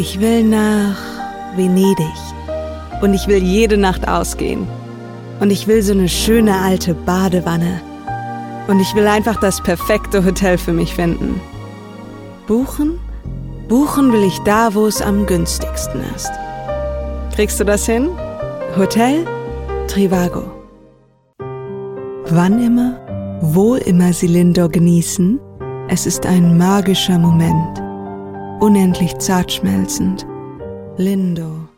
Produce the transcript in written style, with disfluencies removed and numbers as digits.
Ich will nach Venedig. Und ich will jede Nacht ausgehen. Und ich will so eine schöne alte Badewanne. Und ich will einfach das perfekte Hotel für mich finden. Buchen? Buchen will ich da, wo es am günstigsten ist. Kriegst du das hin? Hotel Trivago. Wann immer, wo immer Sie Lindor genießen, es ist ein magischer Moment. Unendlich zart schmelzend. Lindor.